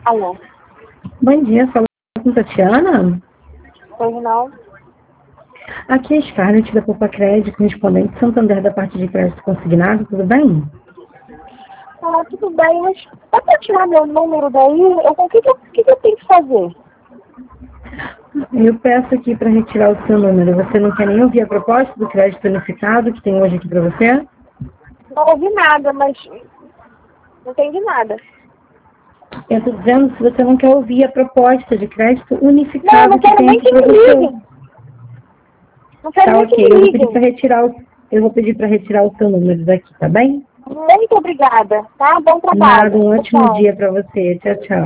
Alô? Bom dia, fala com Tatiana. Pois não? Aqui é a Scarlett da Poupa Crédito, correspondente Santander da parte de crédito consignado, tudo bem? Ah, tudo bem, mas para tirar meu número daí, o que eu tenho que fazer? Eu peço aqui para retirar o seu número. Você não quer nem ouvir a proposta do crédito unificado que tem hoje aqui para você? Não ouvi nada, mas não entendi nada. Eu estou dizendo se você não quer ouvir a proposta de crédito Não, eu unificado não que quero tem nem aqui que para me você. liguem. Não quero Tá nem que ok, me liguem. eu vou pedir para retirar o seu número daqui, tá bem? Muito obrigada, tá? Bom Nada, trabalho. um ótimo Tchau. dia para você. Tchau, tchau.